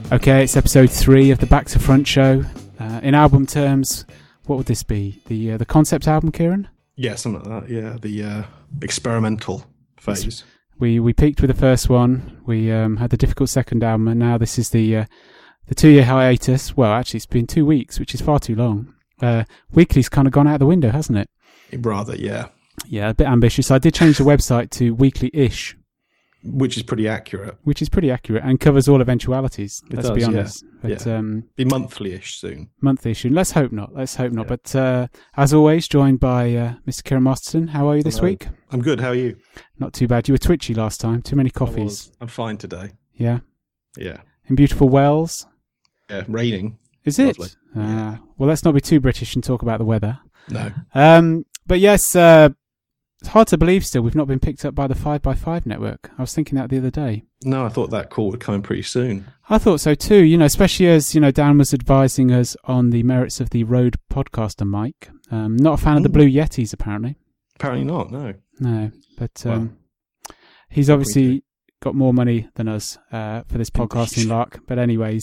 Okay, it's episode 3 of the Back to Front show. In album terms, what would this be? The concept album, Kieran? Yeah, something like that. Yeah, the experimental phase. We peaked with the first one. We had the difficult second album, and now this is the 2-year hiatus. Well, actually, it's been 2 weeks, which is far too long. Weekly's kind of gone out the window, hasn't it? Rather, yeah. Yeah, a bit ambitious. I did change the website to weekly-ish. Which is pretty accurate. And covers all eventualities, let's be honest. Yeah. But, be monthly-ish soon. Monthly-ish soon. Let's hope not. Yeah. But as always, joined by Mr. Kieran Masterton. How are you this week? I'm good. How are you? Not too bad. You were twitchy last time. Too many coffees. I'm fine today. Yeah? Yeah. In beautiful Wales? Yeah, raining. Is it? Well, let's not be too British and talk about the weather. No. But yes, it's hard to believe still we've not been picked up by the 5x5 network. I was thinking that the other day. No, I thought that call would come in pretty soon. I thought so too, especially as, Dan was advising us on the merits of the Rode Podcaster mic. Not a fan of the Blue Yetis, apparently. Apparently not, no. No, but he's obviously got more money than us for this podcasting lark. But anyways,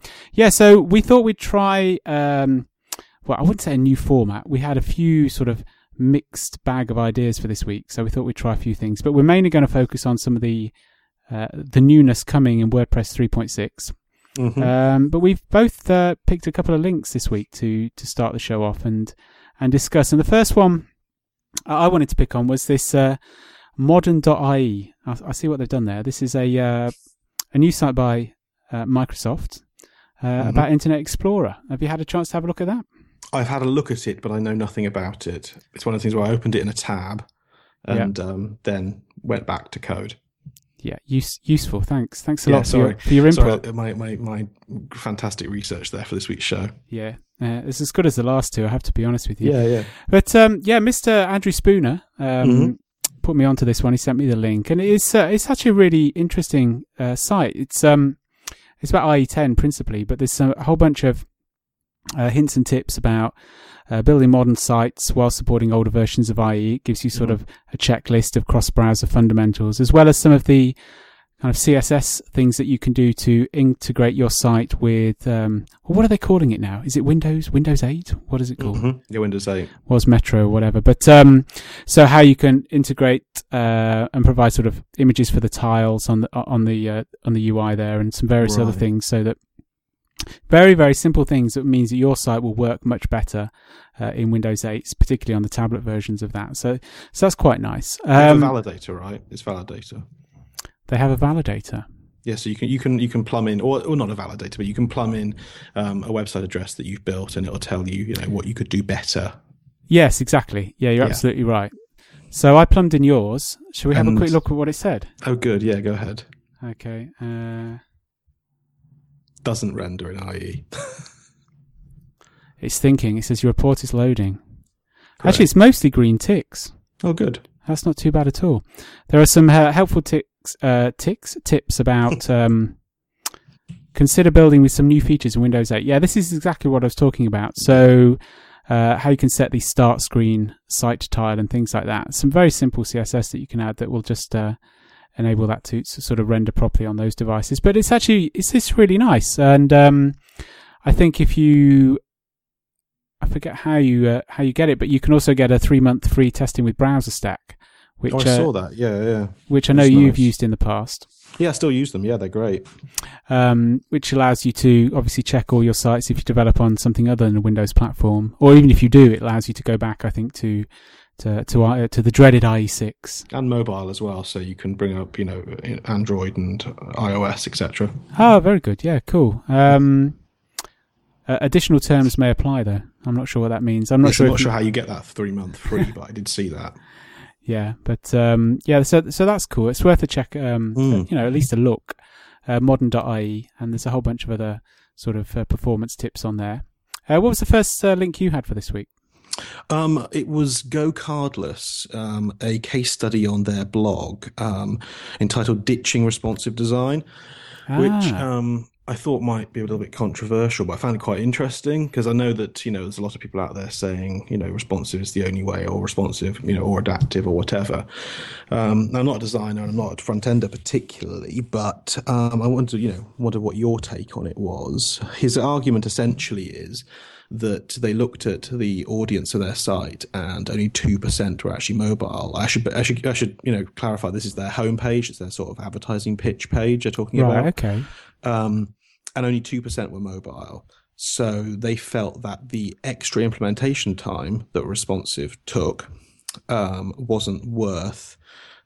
so we thought we'd try, I wouldn't say a new format. We had a few sort of mixed bag of ideas for this week, so we thought we'd try a few things, but we're mainly going to focus on some of the newness coming in WordPress 3.6. Mm-hmm. But we've both picked a couple of links this week to start the show off and discuss. And the first one I wanted to pick on was this modern.ie. I see what they've done there. This is a new site by Microsoft about Internet Explorer. Have you had a chance to have a look at that? I've had a look at it, but I know nothing about it. It's one of the things where I opened it in a tab and then went back to code. Yeah, useful. Thanks a lot for your input. Sorry, my fantastic research there for this week's show. Yeah, it's as good as the last two, I have to be honest with you. Yeah. But Mr. Andrew Spooner put me onto this one. He sent me the link, and it's actually a really interesting site. It's about IE10 principally, but there's a whole bunch of hints and tips about building modern sites while supporting older versions of IE. It gives you sort of a checklist of cross-browser fundamentals, as well as some of the kind of CSS things that you can do to integrate your site with, what are they calling it now? Is it Windows 8? What is it called? Mm-hmm. Yeah, Windows 8. Was Metro or whatever. But so how you can integrate and provide sort of images for the tiles on the UI there, and some various other things, so that very, very simple things that means that your site will work much better in Windows 8, particularly on the tablet versions of that. So that's quite nice. They have a validator, right? It's validator. They have a validator. Yeah, so you can plumb in, or not a validator, but you can plumb in a website address that you've built, and it'll tell you, what you could do better. Yes, exactly. Yeah, you're absolutely right. So I plumbed in yours. Shall we have a quick look at what it said? Oh, good. Yeah, go ahead. Okay. Doesn't render in IE. It's thinking. It says your report is loading. Correct. Actually, it's mostly green ticks. Oh, good. That's not too bad at all. There are some helpful tips about consider building with some new features in Windows 8. Yeah, this is exactly what I was talking about. So how you can set the start screen, site tile, and things like that. Some very simple CSS that you can add that will just enable that to sort of render properly on those devices. But it's just really nice. And I think I forget how you get it, but you can also get a 3-month free testing with Browser Stack. Which, I saw that. Yeah. Which I know you've used in the past. Yeah, I still use them. Yeah, they're great. Which allows you to obviously check all your sites if you develop on something other than a Windows platform, or even if you do, it allows you to go back, I think, to the dreaded IE6 and mobile as well, so you can bring up Android and iOS, etc. Oh, very good. Yeah, cool. Additional terms may apply though. I'm not sure what that means. I'm not sure how you get that 3-month free, but I did see that. Yeah, but so that's cool. It's worth a check. At least a look. Modern.ie, and there's a whole bunch of other sort of performance tips on there. What was the first link you had for this week? It was Go Cardless, a case study on their blog entitled "Ditching Responsive Design," which I thought might be a little bit controversial, but I found it quite interesting because I know that, there's a lot of people out there saying, responsive is the only way, or responsive, or adaptive or whatever. I'm not a designer and I'm not a front ender particularly, but I wondered what your take on it was. His argument essentially is that they looked at the audience of their site and only 2% were actually mobile. I should clarify, this is their homepage. It's their sort of advertising pitch page they're talking about. Okay. And only 2% were mobile. So they felt that the extra implementation time that responsive took wasn't worth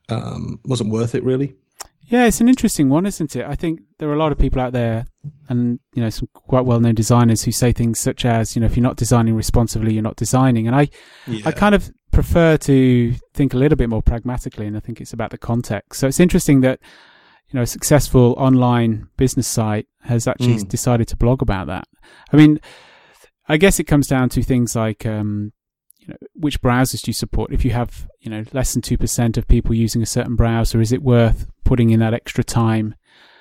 it, really. Yeah, it's an interesting one, isn't it? I think there are a lot of people out there, and some quite well-known designers who say things such as, if you're not designing responsively, you're not designing. And I kind of prefer to think a little bit more pragmatically, and I think it's about the context. So it's interesting that a successful online business site has actually decided to blog about that. I mean, I guess it comes down to things like, which browsers do you support? If you have, less than 2% of people using a certain browser, is it worth putting in that extra time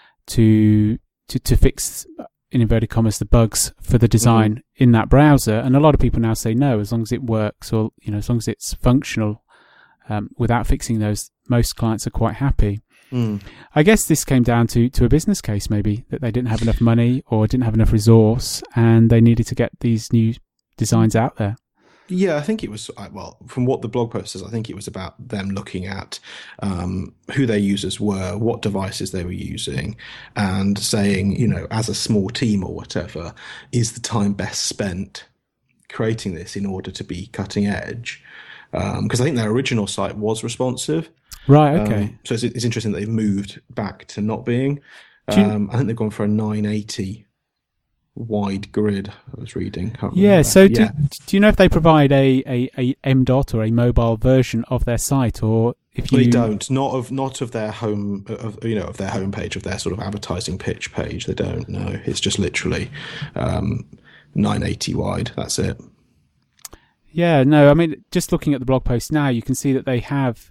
to fix, in inverted commas, the bugs for the design in that browser? And a lot of people now say no, as long as it works, or, as long as it's functional, without fixing those, most clients are quite happy. I guess this came down to a business case, maybe, that they didn't have enough money or didn't have enough resource, and they needed to get these new designs out there. Yeah, I think it was, from what the blog post says, I think it was about them looking at who their users were, what devices they were using, and saying, as a small team or whatever, is the time best spent creating this in order to be cutting edge? Because I think their original site was responsive. Right, okay. So it's interesting that they've moved back to not being. I think they've gone for a 980 wide grid, I was reading. Yeah, so do you know if they provide a MDOT or a mobile version of their site, or if you... They don't. Not of their home, of their homepage, of their sort of advertising pitch page. They don't, no. It's just literally 980 wide. That's it. Yeah, no, I mean, just looking at the blog post now, you can see that they have...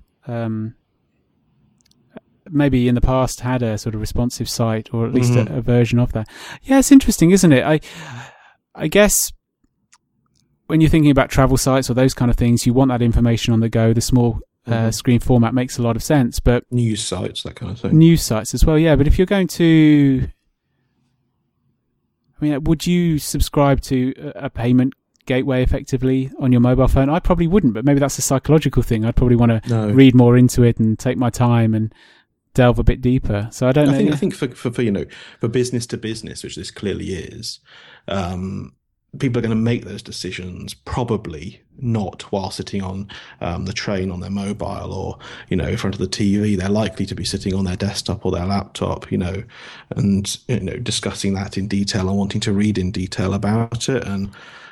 maybe in the past had a sort of responsive site, or at least a version of that. Yeah, it's interesting, isn't it? I guess when you're thinking about travel sites or those kind of things, you want that information on the go. The small screen format makes a lot of sense, but news sites, that kind of thing. News sites as well, yeah. But if you're going to, would you subscribe to a payment gateway effectively on your mobile phone? I probably wouldn't, but maybe that's a psychological thing. I'd probably want to read more into it and take my time and delve a bit deeper. So I don't know. I think for business to business, which this clearly is, people are going to make those decisions probably not while sitting on the train on their mobile or in front of the TV. They're likely to be sitting on their desktop or their laptop, and discussing that in detail and wanting to read in detail about it, and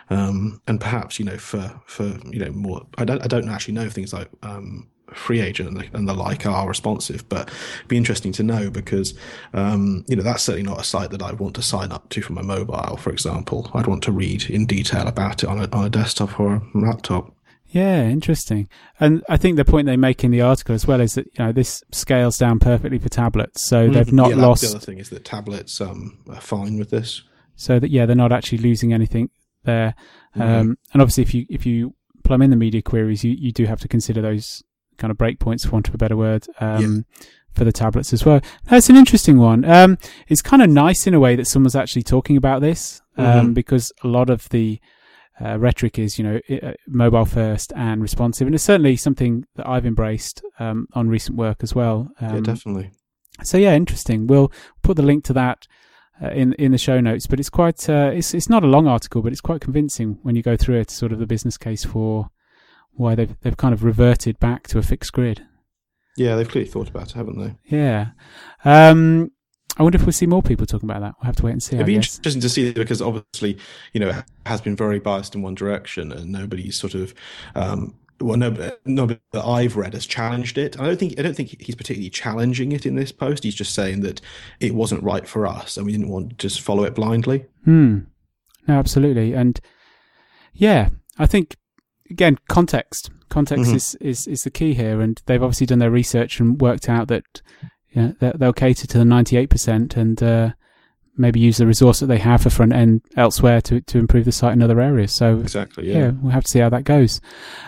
perhaps for more. I don't actually know if things like Free Agent and the like are responsive, but it'd be interesting to know, because that's certainly not a site that I want to sign up to from my mobile, for example. I'd want to read in detail about it on a desktop or a laptop. Yeah, interesting. And I think the point they make in the article as well is that this scales down perfectly for tablets, so they've not lost. The other thing is that tablets are fine with this, so that they're not actually losing anything there. And obviously, if you plumb in the media queries, you do have to consider those kind of breakpoints, for want of a better word, for the tablets as well. That's an interesting one. It's kind of nice in a way that someone's actually talking about this, because a lot of the rhetoric is, mobile first and responsive, and it's certainly something that I've embraced on recent work as well. Yeah, definitely. So yeah, interesting. We'll put the link to that in the show notes, but it's quite it's not a long article, but it's quite convincing when you go through it, sort of the business case for why they've kind of reverted back to a fixed grid. Yeah, they've clearly thought about it, haven't they? Yeah. I wonder if we'll see more people talking about that. We'll have to wait and see. It'd be interesting to see, because obviously, it has been very biased in one direction, and nobody's sort of, nobody that I've read has challenged it. I don't think he's particularly challenging it in this post. He's just saying that it wasn't right for us, and we didn't want to just follow it blindly. No, absolutely, and yeah, I think. Again, context is the key here, and they've obviously done their research and worked out that they'll cater to the 98%, and maybe use the resource that they have for front end elsewhere to improve the site in other areas. So exactly, yeah, we'll have to see how that goes.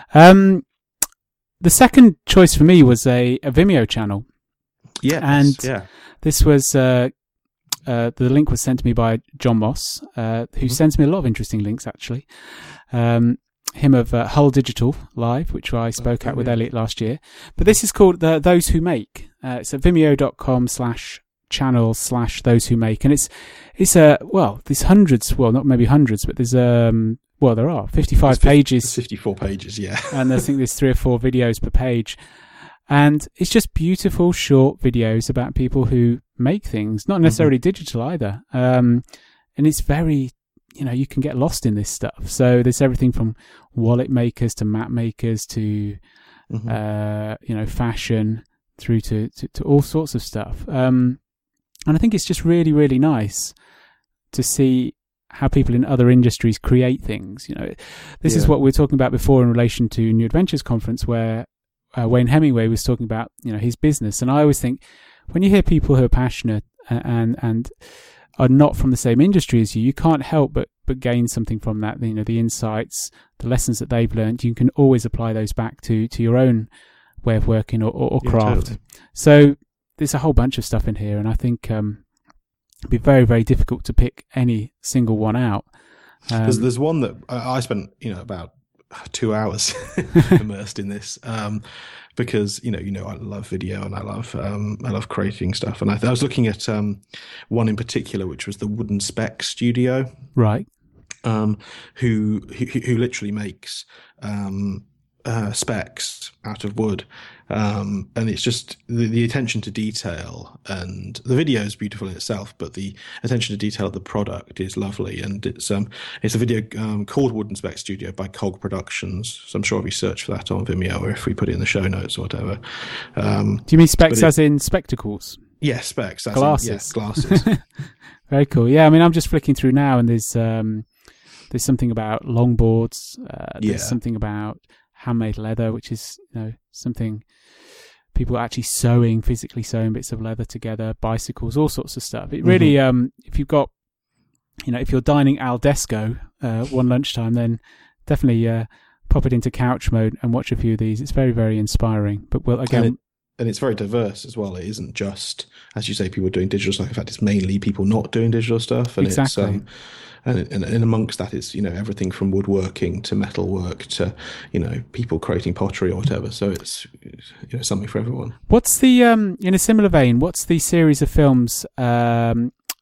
The second choice for me was a Vimeo channel. Yeah, and this was the link was sent to me by John Moss, who sends me a lot of interesting links actually. Him of Hull Digital Live, which I spoke at with Elliot last year. But this is called Those Who Make. It's at vimeo.com/channel/those who make. And it's there's hundreds, well, not maybe hundreds, but there's, there are 55 pages. 54 pages, yeah. And I think there's 3 or 4 videos per page. And it's just beautiful, short videos about people who make things, not necessarily digital either. And it's very, you can get lost in this stuff. So there's everything from wallet makers to map makers to, fashion through to all sorts of stuff. And I think it's just really, really nice to see how people in other industries create things. This is what we were talking about before in relation to New Adventures Conference, where Wayne Hemingway was talking about, his business. And I always think when you hear people who are passionate and are not from the same industry as you, you can't help but gain something from that. The insights, the lessons that they've learned, you can always apply those back to your own way of working or craft. Totally. So there's a whole bunch of stuff in here, and I think it'd be very, very difficult to pick any single one out. There's one that I spent, about 2 hours immersed in this, because I love video and I love creating stuff. And I was looking at one in particular, which was the Wooden Spec Studio, right? Who literally makes specs out of wood, and it's just the attention to detail, and the video is beautiful in itself, but the attention to detail of the product is lovely. And it's a video called Wooden Spec Studio by Cog Productions. So I'm sure if we search for that on Vimeo, or if we put it in the show notes or whatever. Do you mean specs as in spectacles? Yes, specs. Glasses. Glasses. Very cool. Yeah, I mean, I'm just flicking through now, and there's something about longboards. There's something about handmade leather, which is something people are actually physically sewing bits of leather together, bicycles, all sorts of stuff. It really, if you've got, if you're dining al desco one lunchtime, then definitely pop it into couch mode and watch a few of these. It's very, very inspiring. But again, and it's very diverse as well. It isn't just, as you say, people doing digital stuff. In fact, it's mainly people not doing digital stuff. And exactly. And amongst that is, everything from woodworking to metalwork to, people creating pottery or whatever. So it's something for everyone. What's the, in a similar vein, what's the series of films that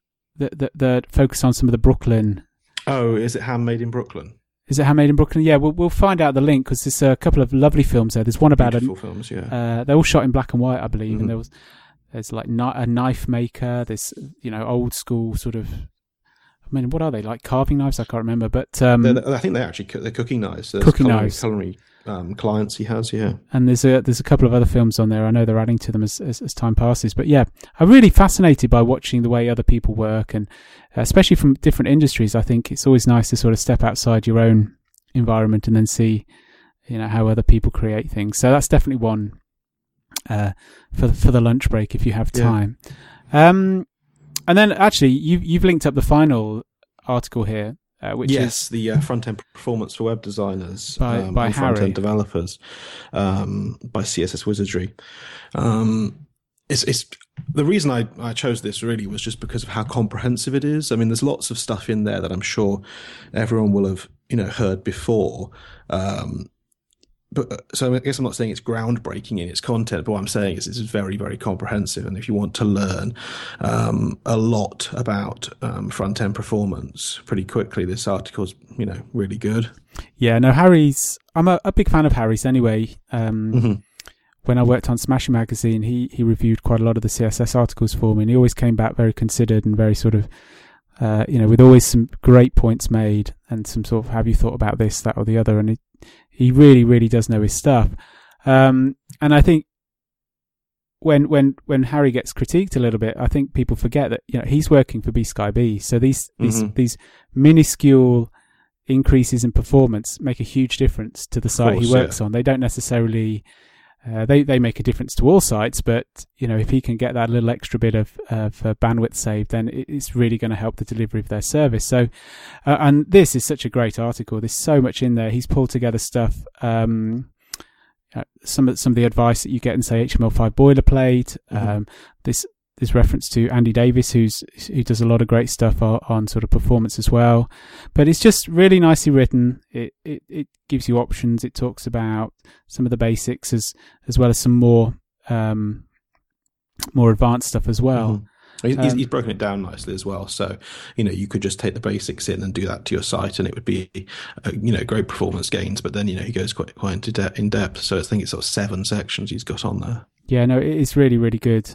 focus on some of the Brooklyn? Oh, is it Handmade in Brooklyn? Is it Handmade in Brooklyn? Yeah, we'll find out the link, because there's a couple of lovely films there. There's one about beautiful films, yeah. They're all shot in black and white, I believe, and there's like a knife maker. There's old school sort of. I mean, what are they, like carving knives? I can't remember, but I think they're cooking knives. Knives. Culinary clients he has, yeah. And there's a couple of other films on there. I know they're adding to them as time passes. But yeah, I'm really fascinated by watching the way other people work, and especially from different industries. I think it's always nice to sort of step outside your own environment and then see, how other people create things. So that's definitely one for the lunch break if you have time. Yeah. And then actually, you've linked up the final article here, which is the front-end performance for web designers by and Harry. front-end developers by CSS Wizardry. It's the reason I chose this really was just because of how comprehensive it is. I mean, there's lots of stuff in there that I'm sure everyone will have heard before. But so I guess I'm not saying it's groundbreaking in its content, but what I'm saying is it's very, very comprehensive. And if you want to learn a lot about front-end performance pretty quickly, this article's really good. Yeah, no, I'm a big fan of Harry's anyway. When I worked on Smashing Magazine, he reviewed quite a lot of the CSS articles for me, and he always came back very considered and very sort of, with always some great points made and some sort of, have you thought about this, that, or the other? And he really, really does know his stuff. And I think when Harry gets critiqued a little bit, I think people forget that he's working for BSkyB. So these minuscule increases in performance make a huge difference to the site he works on. They don't necessarily they make a difference to all sites, but if he can get that little extra bit of bandwidth saved, then it's really going to help the delivery of their service. So, and this is such a great article. There's so much in there. He's pulled together stuff. Some of the advice that you get in, say, HTML5 boilerplate. This reference to Andy Davis, who does a lot of great stuff on sort of performance as well. But it's just really nicely written. It gives you options. It talks about some of the basics as well as some more advanced stuff as well. He's broken it down nicely as well. So, you could just take the basics in and do that to your site, and it would be, great performance gains. But then, he goes quite in depth. So I think it's sort of 7 sections he's got on there. Yeah, no, it's really, really good.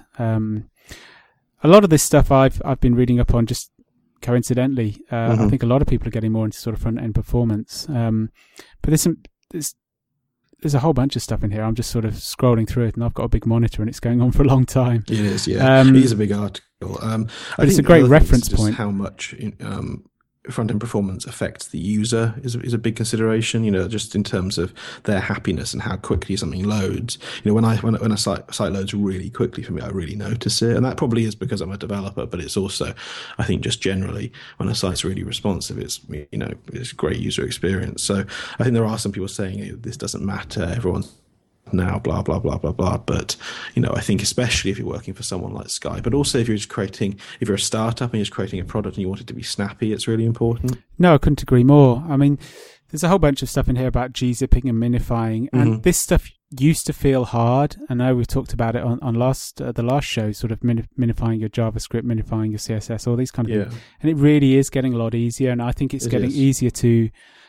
A lot of this stuff I've been reading up on just coincidentally. I think a lot of people are getting more into sort of front end performance. But there's a whole bunch of stuff in here. I'm just sort of scrolling through it, and I've got a big monitor, and it's going on for a long time. It is, yeah. It is a big article. But it's a great reference point. How much front-end performance affects the user is a big consideration, just in terms of their happiness and how quickly something loads. When a site loads really quickly for me, I really notice it. And that probably is because I'm a developer, but it's also, I think, just generally when a site's really responsive, it's a great user experience. So I think there are some people saying this doesn't matter, everyone's now blah blah blah blah blah, but I think especially if you're working for someone like Sky, but also if you're a startup and you're just creating a product and you want it to be snappy, it's really important. No, I couldn't agree more. I mean, there's a whole bunch of stuff in here about gzipping and minifying, and this stuff used to feel hard. I know we've talked about it on the last show, sort of minifying your JavaScript, minifying your CSS, all these kind of things, and it really is getting a lot easier, and I think it's getting easier to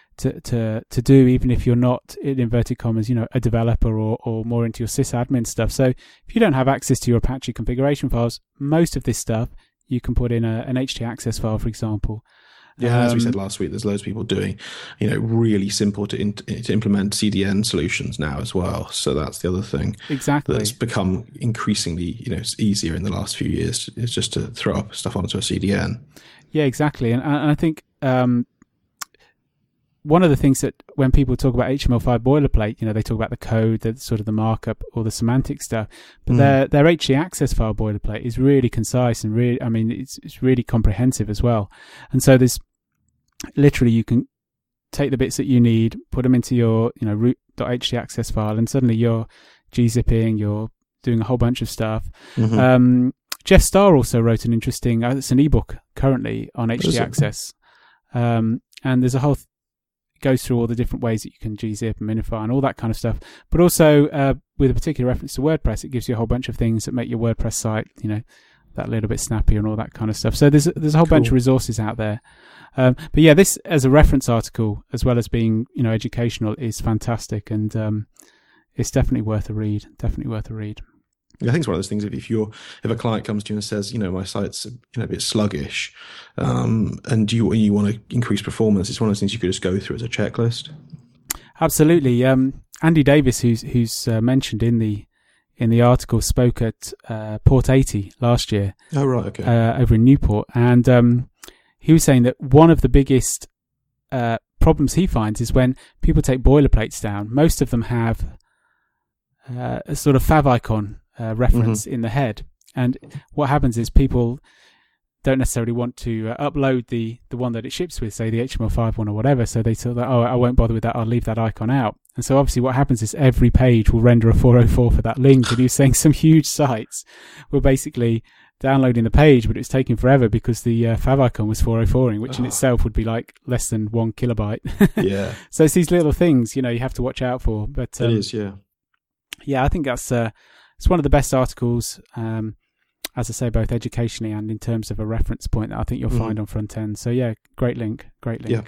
do, even if you're not, in inverted commas, a developer or more into your sysadmin stuff. So if you don't have access to your Apache configuration files, most of this stuff you can put in an htaccess file, for example. Yeah, as we said last week, there's loads of people doing, really simple to implement CDN solutions now as well. So that's the other thing. Exactly. That's become increasingly, easier in the last few years. It's just to throw up stuff onto a CDN. Yeah, exactly. And I think one of the things that when people talk about HTML5 boilerplate, they talk about the code, the sort of the markup or the semantic stuff, but their htaccess file boilerplate is really concise and really, it's really comprehensive as well. And so there's literally, you can take the bits that you need, put them into your, root.htaccess file, and suddenly you're gzipping, you're doing a whole bunch of stuff. Jeff Starr also wrote an interesting, it's an ebook currently on htaccess. And there's a whole goes through all the different ways that you can gzip and minify and all that kind of stuff, but also with a particular reference to WordPress, it gives you a whole bunch of things that make your WordPress site that little bit snappier and all that kind of stuff. So there's a whole bunch of resources out there, but yeah, this as a reference article as well as being educational is fantastic, and it's definitely worth a read. I think it's one of those things. If a client comes to you and says, my site's a bit sluggish, and you want to increase performance, it's one of those things you could just go through as a checklist. Absolutely. Andy Davis, who's mentioned in the article, spoke at Port 80 last year. Oh right, okay. Over in Newport, and he was saying that one of the biggest problems he finds is when people take boilerplates down. Most of them have a sort of favicon reference in the head, and what happens is people don't necessarily want to upload the one that it ships with, say the HTML5 one or whatever, so they thought that, I won't bother with that, I'll leave that icon out. And so obviously what happens is every page will render a 404 for that link, and you're saying some huge sites were basically downloading the page, but it was taking forever because the favicon was 404ing, which in itself would be like less than 1 kilobyte. Yeah. So it's these little things, you have to watch out for. But it is, yeah. Yeah, I think that's it's one of the best articles, as I say, both educationally and in terms of a reference point that I think you'll find on Front End. So yeah, great link. Yeah.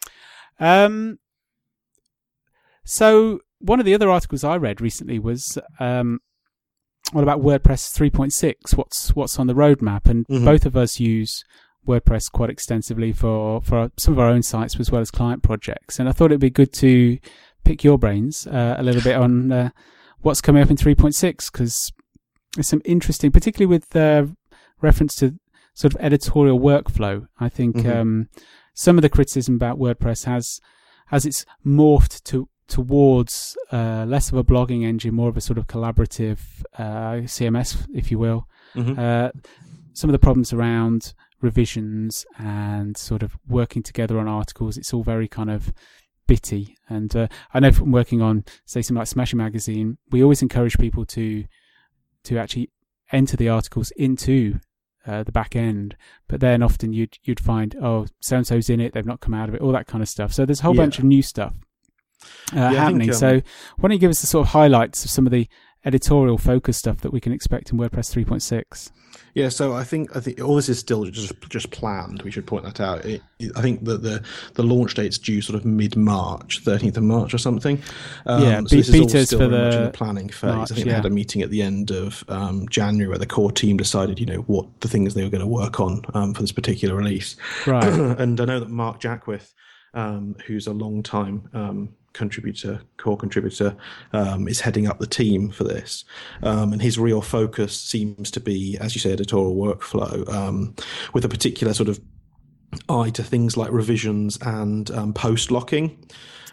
So one of the other articles I read recently was all about WordPress 3.6. What's on the roadmap? And both of us use WordPress quite extensively for some of our own sites as well as client projects. And I thought it'd be good to pick your brains a little bit on what's coming up in 3.6, because there's some interesting, particularly with reference to sort of editorial workflow. I think some of the criticism about WordPress has it's morphed towards less of a blogging engine, more of a sort of collaborative CMS, if you will. Mm-hmm. Some of the problems around revisions and sort of working together on articles, it's all very kind of bitty. And I know from working on, say, something like Smashing Magazine, we always encourage people to actually enter the articles into the back end, but then often you'd find, oh, so and so's in it, they've not come out of it, all that kind of stuff. So there's a whole bunch of new stuff happening. So why don't you give us the sort of highlights of some of the editorial focus stuff that we can expect in WordPress 3.6? Yeah, so I think all this is still just planned. We should point that out. I think that the launch date's due sort of mid-March, 13th of March or something. So this is all still very much in the planning phase. March, I think they had a meeting at the end of January where the core team decided, what the things they were going to work on for this particular release. Right. And I know that Mark Jackwith, who's a long-time core contributor, is heading up the team for this. And his real focus seems to be, as you say, editorial workflow, with a particular sort of eye to things like revisions and post locking.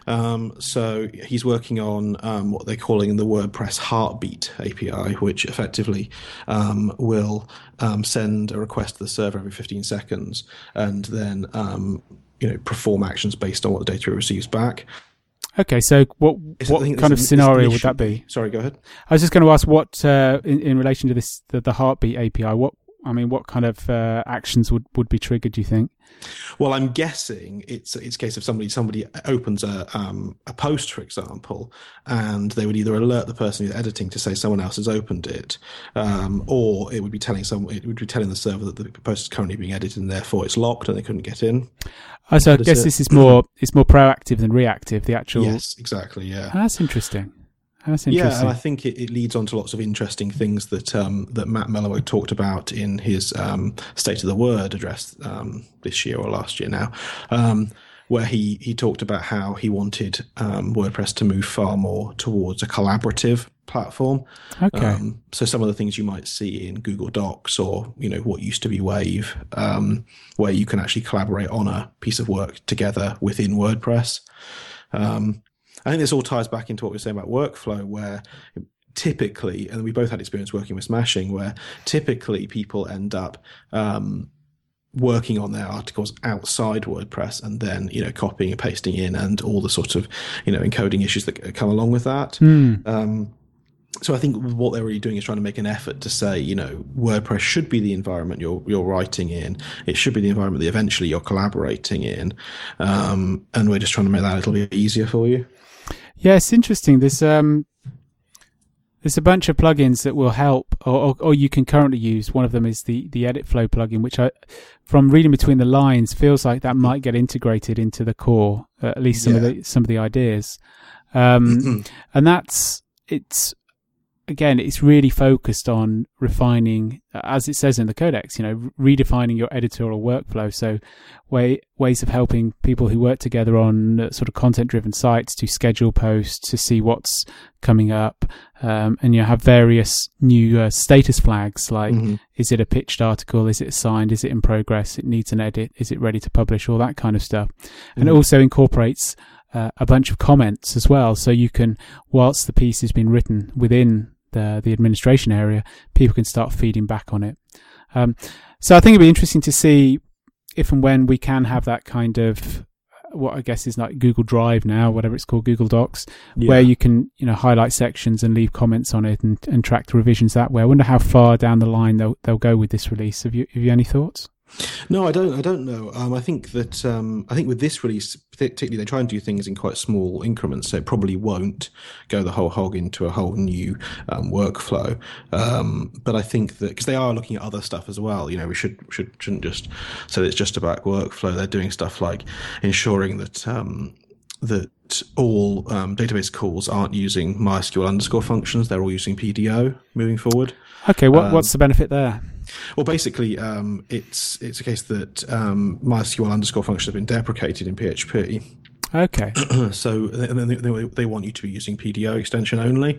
So he's working on what they're calling the WordPress Heartbeat API, which effectively will send a request to the server every 15 seconds and then perform actions based on what the data it receives back. Okay, so what kind of scenario would that be? Sorry, go ahead. I was just going to ask what, in relation to this, the Heartbeat API, what kind of actions would be triggered, do you think? Well, I'm guessing it's a case of somebody opens a post, for example, and they would either alert the person who's editing to say someone else has opened it, or it would be telling the server that the post is currently being edited and therefore it's locked and they couldn't get in. So I guess this is more proactive than reactive. The actual yes, exactly, yeah. That's interesting. Yeah, and I think it leads on to lots of interesting things that Matt Melloway talked about in his State of the Word address this year or last year now, where he talked about how he wanted WordPress to move far more towards a collaborative platform. Okay. So some of the things you might see in Google Docs or what used to be Wave, where you can actually collaborate on a piece of work together within WordPress. I think this all ties back into what we were saying about workflow, where typically, and we both had experience working with Smashing, where typically people end up working on their articles outside WordPress and then, copying and pasting in and all the sort of, encoding issues that come along with that. So I think what they're really doing is trying to make an effort to say, WordPress should be the environment you're writing in. It should be the environment that eventually you're collaborating in. And we're just trying to make that a little bit easier for you. Yeah, it's interesting. There's a bunch of plugins that will help, or you can currently use. One of them is the Edit Flow plugin, which from reading between the lines, feels like that might get integrated into the core, at least some of the ideas. And it's really focused on refining, as it says in the codex, redefining your editorial workflow. So ways of helping people who work together on sort of content-driven sites to schedule posts, to see what's coming up. And you have various new status flags, like is it a pitched article? Is it assigned? Is it in progress? It needs an edit? Is it ready to publish? All that kind of stuff. And it also incorporates a bunch of comments as well. So you can, whilst the piece has been written within the administration area, people can start feeding back on it. So I think it'd be interesting to see if and when we can have that kind of, what I guess is like Google Drive now, whatever it's called, Google Docs, where you can, highlight sections and leave comments on it and track the revisions that way. I wonder how far down the line they'll go with this release. Have you any thoughts? No, I don't know. I think with this release, particularly, they try and do things in quite small increments, so it probably won't go the whole hog into a whole new workflow. But I think that because they are looking at other stuff as well, we shouldn't just say that it's just about workflow. They're doing stuff like ensuring that that all database calls aren't using MySQL _ functions. They're all using PDO moving forward. Okay, what's the benefit there? Well, basically, it's a case that MySQL _ functions have been deprecated in PHP. Okay. So they want you to be using PDO extension only.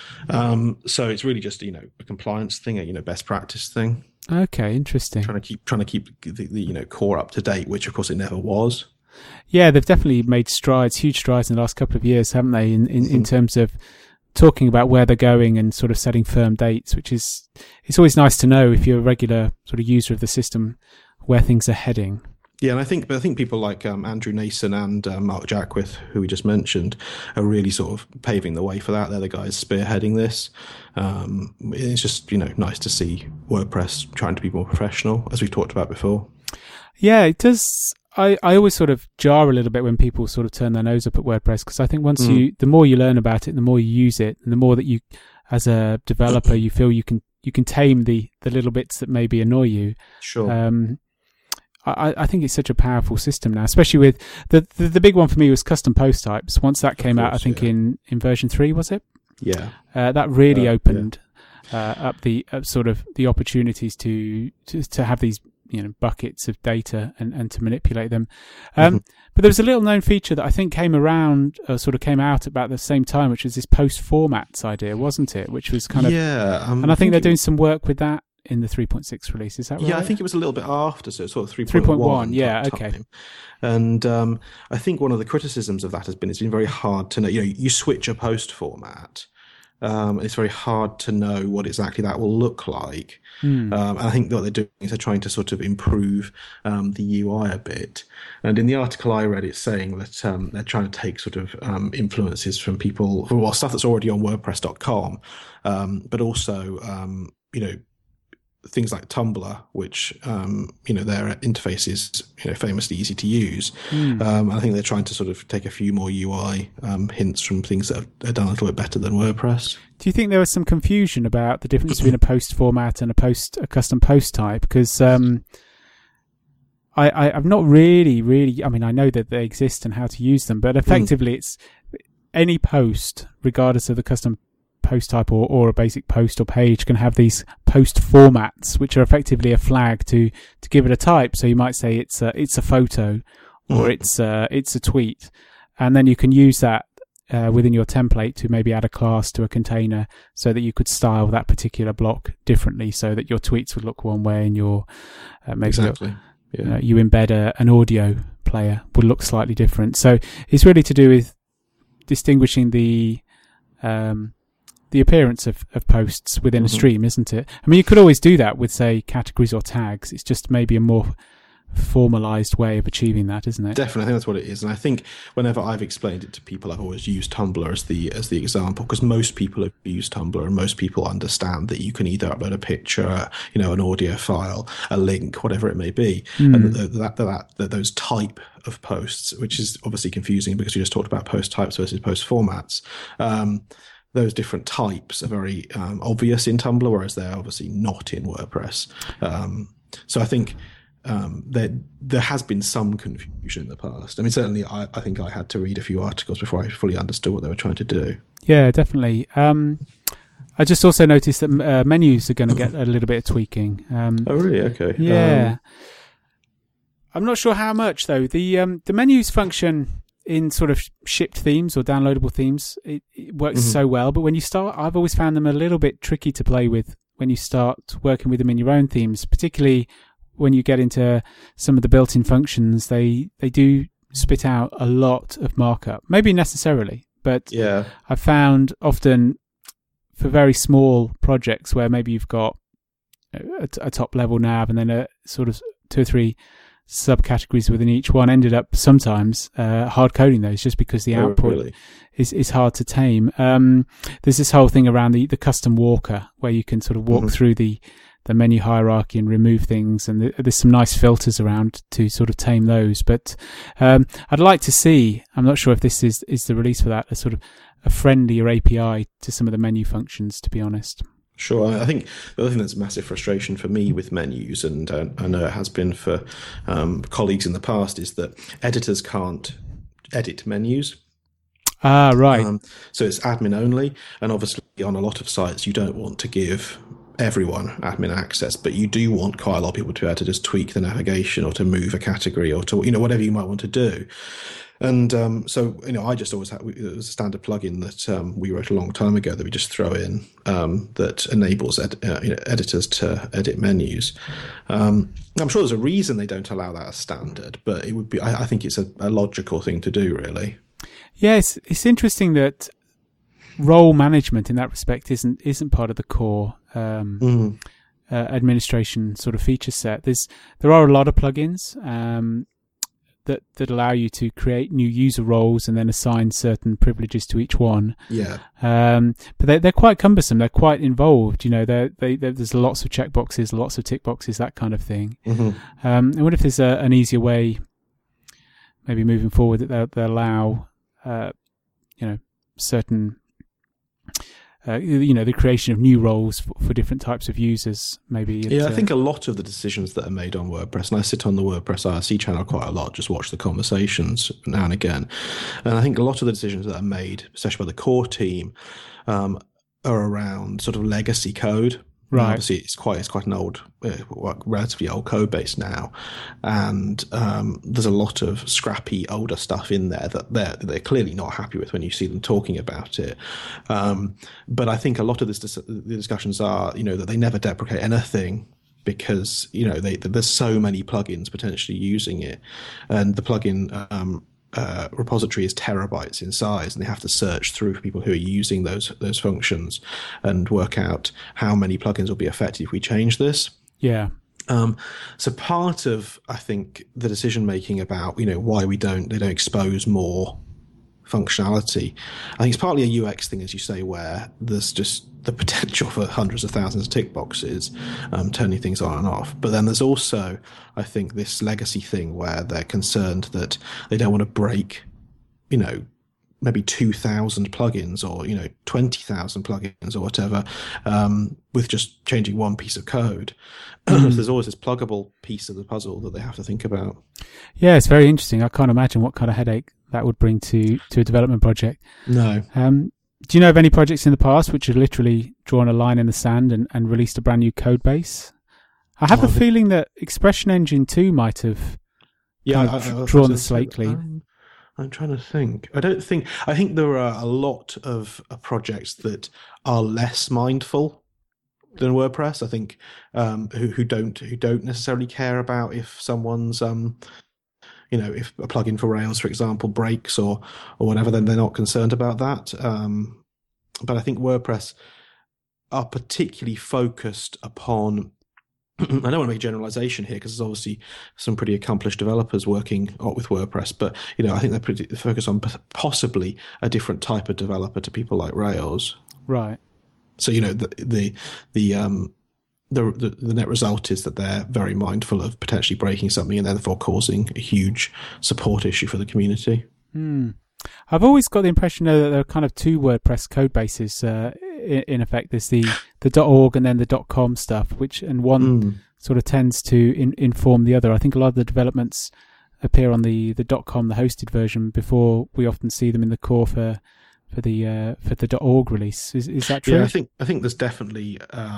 So it's really just a compliance thing, a best practice thing. Okay, interesting. Trying to keep the core up to date, which of course it never was. Yeah, they've definitely made huge strides in the last couple of years, haven't they, in terms of talking about where they're going and sort of setting firm dates, which is, it's always nice to know if you're a regular sort of user of the system where things are heading. Yeah, and I think people like Andrew Nason and Mark Jackwith, who we just mentioned, are really sort of paving the way for that. They're the guys spearheading this. It's just, nice to see WordPress trying to be more professional, as we've talked about before. Yeah, it does. I always sort of jar a little bit when people sort of turn their nose up at WordPress, because I think the more you learn about it, the more you use it, and the more that you, as a developer, you feel you can tame the little bits that maybe annoy you. Sure. I think it's such a powerful system now, especially with the big one for me was custom post types. Once that came out, I think in version 3, was it? Yeah. That really opened up the sort of the opportunities to have these buckets of data and to manipulate them. But there was a little known feature that I think came out about the same time, which was this post formats idea, wasn't it? Which was kind of and I think they're doing some work with that in the 3.6 release. Is that right? Yeah, I think it was a little bit after, so sort of 3.1. Yeah, okay. And I think one of the criticisms of that has been it's been very hard to know. You switch a post format. It's very hard to know what exactly that will look like. And I think what they're doing is they're trying to sort of improve the UI a bit. And in the article I read, it's saying that they're trying to take sort of influences from stuff that's already on WordPress.com, but also, things like Tumblr, which their interface is famously easy to use. I think they're trying to sort of take a few more UI hints from things that are done a little bit better than WordPress. Do you think there was some confusion about the difference between a post format and a custom post type? Because I've not really. I mean, I know that they exist and how to use them, but effectively, it's any post, regardless of the custom post type or a basic post or page, can have these post formats, which are effectively a flag to give it a type. So you might say it's a photo, or it's a tweet, and then you can use that within your template to maybe add a class to a container, so that you could style that particular block differently, so that your tweets would look one way and your exactly. You embed an audio player would look slightly different. So it's really to do with distinguishing the appearance of posts within a stream, isn't it? I mean, you could always do that with, say, categories or tags. It's just maybe a more formalized way of achieving that, isn't it? Definitely, I think that's what it is. And I think whenever I've explained it to people, I've always used Tumblr as the example, because most people have used Tumblr and most people understand that you can either upload a picture, an audio file, a link, whatever it may be, and that those type of posts, which is obviously confusing because we just talked about post types versus post formats. Those different types are very obvious in Tumblr, whereas they're obviously not in WordPress. So I think there has been some confusion in the past. I mean, certainly I think I had to read a few articles before I fully understood what they were trying to do. Yeah, definitely. I just also noticed that menus are going to get a little bit of tweaking. Oh, really? Okay. Yeah. I'm not sure how much, though. The menus function in sort of shipped themes or downloadable themes, it works so well. But when you start, I've always found them a little bit tricky to play with when you start working with them in your own themes, particularly when you get into some of the built-in functions. They do spit out a lot of markup, maybe necessarily, but yeah, I've found often for very small projects where maybe you've got a top level nav and then a sort of 2 or 3 subcategories within each one, ended up sometimes hard coding those just because the output is hard to tame. There's this whole thing around the custom walker where you can sort of walk through the menu hierarchy and remove things, and there's some nice filters around to sort of tame those. But I'd like to see, I'm not sure if this is the release for that, a sort of a friendlier API to some of the menu functions, to be honest. Sure. I think the other thing that's a massive frustration for me with menus, and I know it has been for colleagues in the past, is that editors can't edit menus. Ah, right. So it's admin only, and obviously on a lot of sites you don't want to give everyone admin access, but you do want quite a lot of people to be able to just tweak the navigation or to move a category or to whatever you might want to do. And so, I just always had, it was a standard plugin that we wrote a long time ago that we just throw in that enables editors to edit menus. I'm sure there's a reason they don't allow that as standard, but it would be. I think it's a logical thing to do, really. Yes, it's interesting that role management in that respect isn't part of the core administration sort of feature set. There are a lot of plugins that allow you to create new user roles and then assign certain privileges to each one. Yeah. But they're quite cumbersome. They're quite involved. There's lots of checkboxes, lots of tick boxes, that kind of thing. Mm-hmm. I wonder if there's an easier way, maybe moving forward, that they'll allow, certain, the creation of new roles for different types of users. Maybe. I think a lot of the decisions that are made on WordPress, and I sit on the WordPress IRC channel quite a lot, just watch the conversations now and again, and I think a lot of the decisions that are made, especially by the core team, are around sort of legacy code. Right. Obviously, it's quite an old, relatively old code base now, and there's a lot of scrappy older stuff in there that they're clearly not happy with when you see them talking about it. But I think a lot of the discussions are, that they never deprecate anything because there's so many plugins potentially using it, and the plugin repository is terabytes in size, and they have to search through for people who are using those functions and work out how many plugins will be affected if we change this. Yeah. So part of, I think, the decision making about why they don't expose more functionality, I think it's partly a UX thing, as you say, where there's just the potential for hundreds of thousands of tick boxes turning things on and off. But then there's also, I think, this legacy thing where they're concerned that they don't want to break, maybe 2,000 plugins or 20,000 plugins or whatever with just changing one piece of code. So there's always this pluggable piece of the puzzle that they have to think about. Yeah, it's very interesting. I can't imagine what kind of headache that would bring to a development project. No. Do you know of any projects in the past which have literally drawn a line in the sand and released a brand new code base? I have a feeling that Expression Engine 2 might have drawn the slate clean. I'm trying to think. I think there are a lot of projects that are less mindful than WordPress. I think who don't necessarily care about if someone's if a plugin for Rails, for example, breaks or whatever, then they're not concerned about that. But I think WordPress are particularly focused upon, I don't want to make a generalization here because there's obviously some pretty accomplished developers working with WordPress, but I think they're pretty focused on possibly a different type of developer to people like Rails. Right. So the net result is that they're very mindful of potentially breaking something and therefore causing a huge support issue for the community. I've always got the impression though that there are kind of two WordPress code bases in effect. There's the .org and then the .com stuff, and one sort of tends to inform the other. I think a lot of the developments appear on the .com, the hosted version, before we often see them in the core for the .org release. Is that true? Yeah, I think there's definitely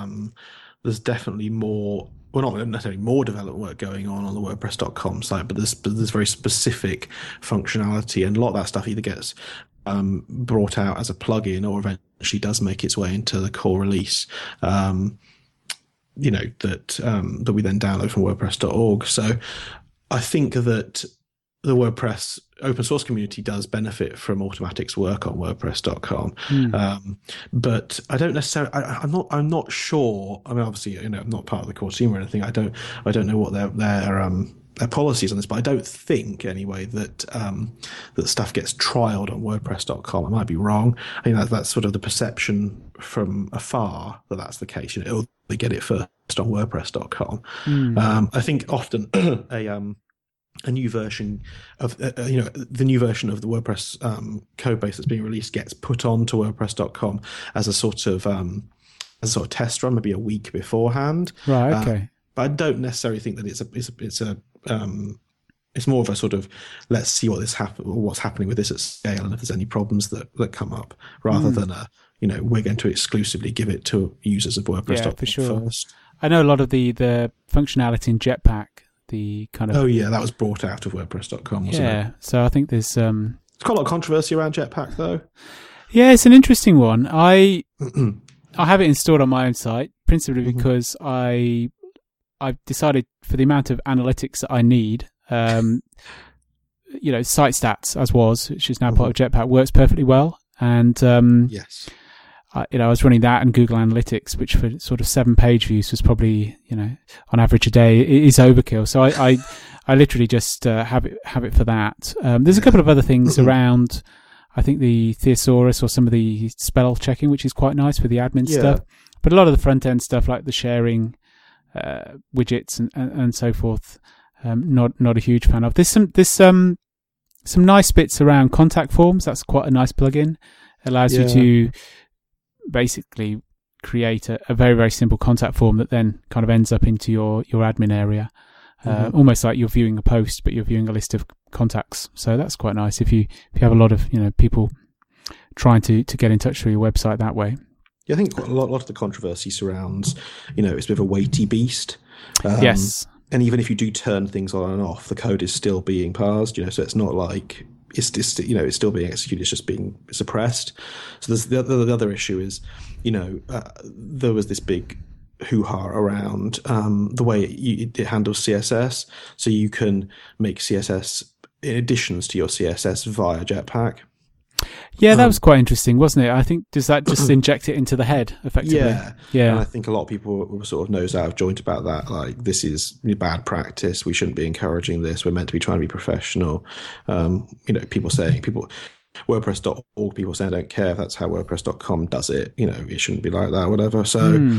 more, well, not necessarily more development work going on the WordPress.com site, but there's very specific functionality, and a lot of that stuff either gets brought out as a plugin or eventually does make its way into the core release. That we then download from WordPress.org. So I think that the WordPress open source community does benefit from Automattic's work on WordPress.com, but I don't necessarily. I'm not sure. I mean, obviously, I'm not part of the core team or anything. I don't know what their policies on this, but I don't think anyway that that stuff gets trialed on WordPress.com. I might be wrong. I think that's sort of the perception from afar that that's the case. They get it first on WordPress.com. I think often a new version of the new version of the WordPress code base that's being released gets put onto WordPress.com as a sort of test run, maybe a week beforehand. Right. Okay. But I don't necessarily think that it's more of a sort of let's see what's happening with this at scale and if there's any problems that come up, rather than we're going to exclusively give it to users of WordPress.com for sure. first. I know a lot of the functionality in Jetpack, the kind of... Oh yeah, that was brought out of WordPress.com, wasn't it? Yeah, so I think there's... There's quite a lot of controversy around Jetpack, though. Yeah, it's an interesting one. I have it installed on my own site, principally because I've decided for the amount of analytics that I need, site stats, as was, which is now part of Jetpack, works perfectly well. And yes. I was running that and Google Analytics, which for sort of 7 page views was probably, on average a day is overkill. So I literally just have it for that. There's a couple of other things around, I think the Thesaurus or some of the spell checking, which is quite nice for the admin stuff. But a lot of the front end stuff, like the sharing widgets and so forth, not a huge fan of. There's some nice bits around contact forms. That's quite a nice plugin. Allows you to basically create a very, very simple contact form that then kind of ends up into your admin area. Almost like you're viewing a post, but you're viewing a list of contacts. So that's quite nice if you have a lot of people trying to get in touch through your website that way. Yeah, I think a lot of the controversy surrounds, it's a bit of a weighty beast. Yes. And even if you do turn things on and off, the code is still being parsed, so it's not like it's still being executed, it's just being suppressed. So there's the other issue is, there was this big hoo-ha around the way it handles CSS. So you can make CSS additions to your CSS via Jetpack. Yeah, that was quite interesting, wasn't it? I think, does that just inject it into the head, effectively? Yeah. And I think a lot of people were sort of nose out of joint about that. Like, this is bad practice. We shouldn't be encouraging this. We're meant to be trying to be professional. WordPress.org, people saying I don't care if that's how WordPress.com does it. It shouldn't be like that, whatever. So,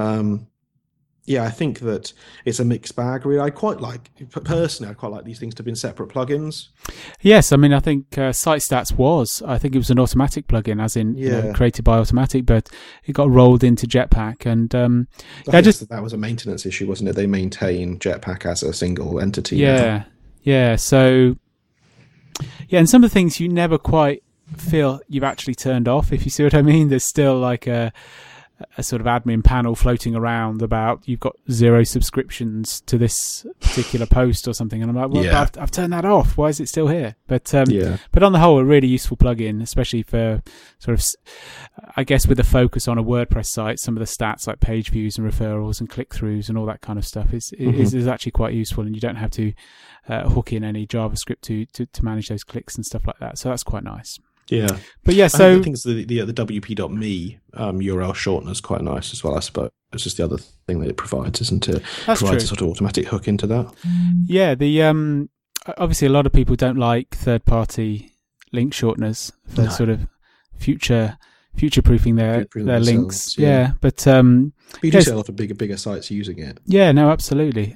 I think that it's a mixed bag, really. I quite like these things to have been separate plugins. Yes, I mean, I think Site Stats I think it was an Automatic plugin, as in created by Automatic, but it got rolled into Jetpack. And I guess that was a maintenance issue, wasn't it? They maintain Jetpack as a single entity. Yeah. So, and some of the things you never quite feel you've actually turned off, if you see what I mean. There's still like a sort of admin panel floating around about you've got 0 subscriptions to this particular post or something, and I'm like, well, I've turned that off. Why is it still here? But on the whole, a really useful plugin, especially for sort of, I guess, with a focus on a WordPress site. Some of the stats like page views and referrals and click-throughs and all that kind of stuff is actually quite useful, and you don't have to hook in any JavaScript to manage those clicks and stuff like that. So that's quite nice. Yeah, but yeah. So I think the WP.me URL shortener is quite nice as well. I suppose it's just the other thing that it provides, isn't it? That's provides true. a sort of automatic hook into that. Yeah, the obviously a lot of people don't like third-party link shorteners for sort of future-proofing their links. Yeah, but you do see a lot of bigger sites using it. Yeah, no, absolutely.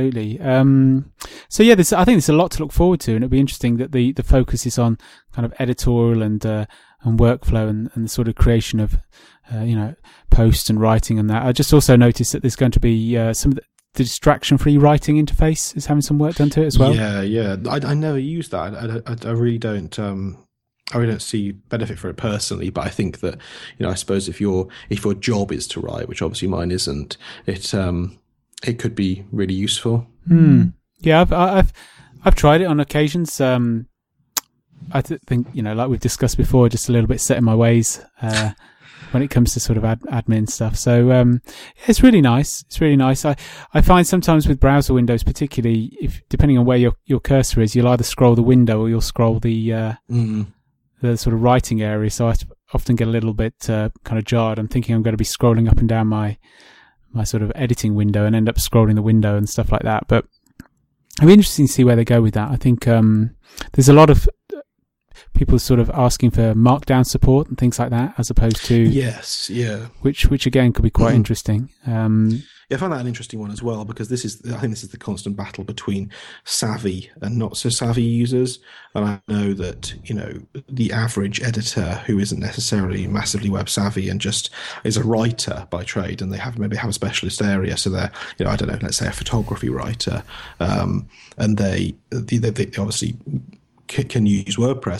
So yeah, I think there's a lot to look forward to, and it'll be interesting that the focus is on kind of editorial and workflow and the sort of creation of posts and writing and that. I just also noticed that there's going to be some of the distraction-free writing interface is having some work done to it as well. Yeah. I never use that. I really don't. I really don't see benefit for it personally, but I think that I suppose if your job is to write, which obviously mine isn't, it could be really useful. Yeah, I've tried it on occasions. I think like we've discussed before, just a little bit set in my ways when it comes to sort of admin stuff. So it's really nice. It's really nice. I find sometimes with browser windows, particularly if depending on where your cursor is, you'll either scroll the window or you'll scroll the sort of writing area. So I often get a little bit kind of jarred. I'm thinking I'm going to be scrolling up and down my sort of editing window and end up scrolling the window and stuff like that. But it'll be interesting to see where they go with that. I think there's a lot of people sort of asking for markdown support and things like that, as opposed to which again could be quite interesting. I find that an interesting one as well, because I think this is the constant battle between savvy and not so savvy users. And I know that the average editor who isn't necessarily massively web savvy and just is a writer by trade, and they maybe have a specialist area, so they're I don't know, let's say a photography writer, and they obviously can use WordPress,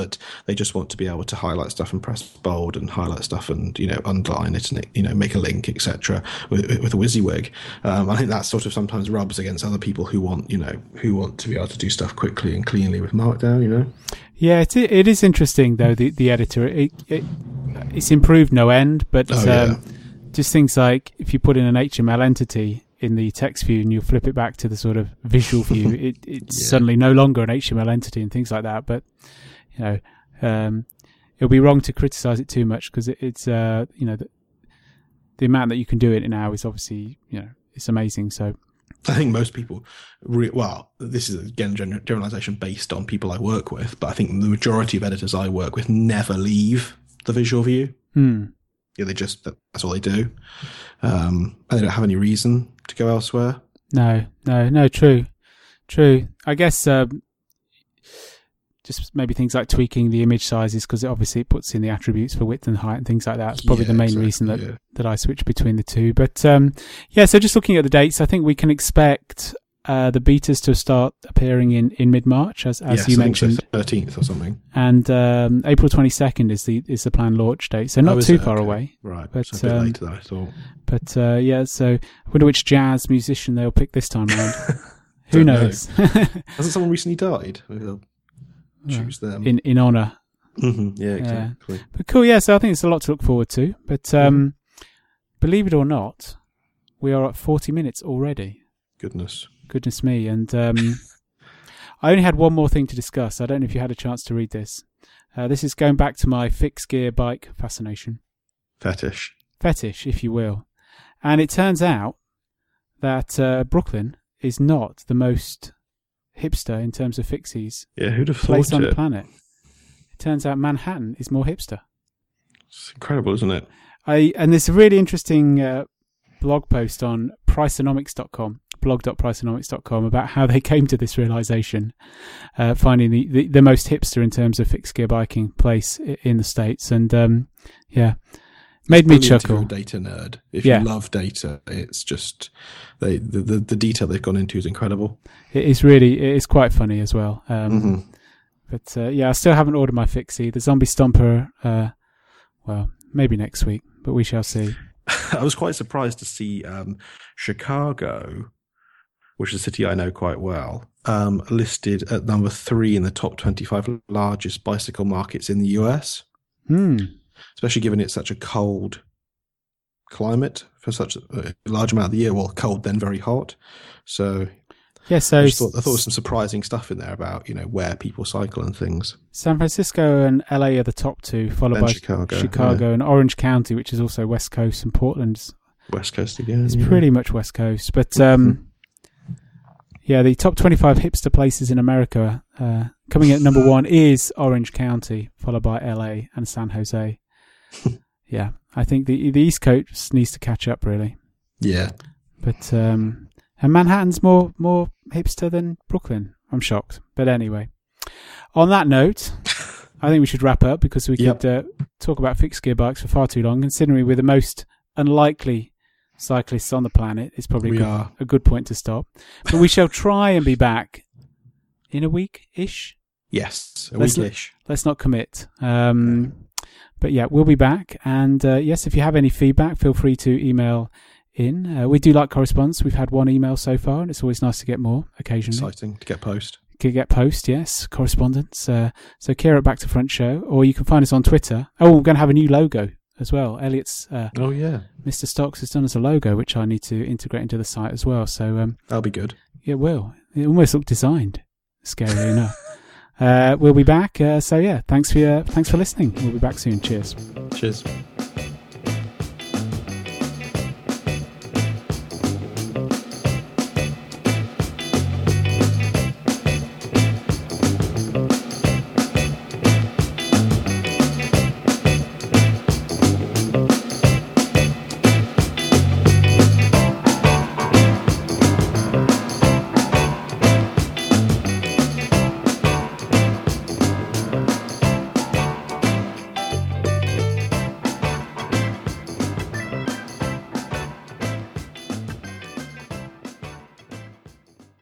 but they just want to be able to highlight stuff and press bold and highlight stuff and, underline it and, make a link, etc. with a WYSIWYG. I think that sort of sometimes rubs against other people who want to be able to do stuff quickly and cleanly with Markdown, Yeah, it is interesting though, the editor. It's improved no end, but just things like if you put in an HTML entity in the text view and you flip it back to the sort of visual view, it's suddenly no longer an HTML entity and things like that. But it'll be wrong to criticize it too much because it's the amount that you can do it now is obviously it's amazing. So I think most people, this is again generalization based on people I work with, but I think the majority of editors I work with never leave the visual view. Yeah, that's all they do. And they don't have any reason to go elsewhere. No, true. I guess just maybe things like tweaking the image sizes, because obviously it puts in the attributes for width and height and things like that. It's probably the main reason that I switch between the two. But so just looking at the dates, I think we can expect the betas to start appearing in mid-March, as you mentioned, so 13th or something. And April 22nd is the planned launch date, so not too far away. Right, but so a bit later than I thought. But so I wonder which jazz musician they'll pick this time around. Who knows? Hasn't someone recently died? Maybe they'll choose them in honour. Mm-hmm. Yeah, exactly. But cool, so I think it's a lot to look forward to. But believe it or not, we are at 40 minutes already. Goodness me. And I only had one more thing to discuss. I don't know if you had a chance to read this. This is going back to my fixed gear bike fascination. Fetish, if you will. And it turns out that Brooklyn is not the most hipster in terms of fixies. Yeah, who'd have place thought on it? the planet. It turns out Manhattan is more hipster. It's incredible, isn't it? And there's a really interesting blog post on Priceonomics.com. blog.priceonomics.com about how they came to this realization, finding the most hipster in terms of fixed gear biking place in the States. And made me chuckle. If you're a data nerd, if you love data, it's just the detail they've gone into is incredible. It is quite funny as well. But I still haven't ordered my fixie. The Zombie Stomper, maybe next week, but we shall see. I was quite surprised to see Chicago, which is a city I know quite well, listed at number 3 in the top 25 largest bicycle markets in the US. Especially given it's such a cold climate for such a large amount of the year. Well, cold then very hot. So I thought there was some surprising stuff in there about where people cycle and things. San Francisco and LA are the top 2, followed by Chicago and Orange County, which is also West Coast, and Portland's West Coast again. It's pretty much West Coast, but the top 25 hipster places in America, coming at number 1 is Orange County, followed by LA and San Jose. I think the East Coast needs to catch up, really. Yeah. But and Manhattan's more hipster than Brooklyn. I'm shocked. But anyway, on that note, I think we should wrap up, because we could talk about fixed gear bikes for far too long, considering we're the most unlikely cyclists on the planet. It's probably a good point to stop. But we shall try and be back in a week-ish. Yes, a week-ish. Let's not commit. But we'll be back. And if you have any feedback, feel free to email in. We do like correspondence. We've had one email so far, and it's always nice to get more occasionally. Exciting to get post. Yes, correspondence. So Kira at Back to Front Show, or you can find us on Twitter. Oh, we're going to have a new logo as well. Elliot's Mr. Stocks has done us a logo, which I need to integrate into the site as well. So that'll be good. It will. It almost looked designed, scary enough. We'll be back. Thanks for listening. We'll be back soon. Cheers.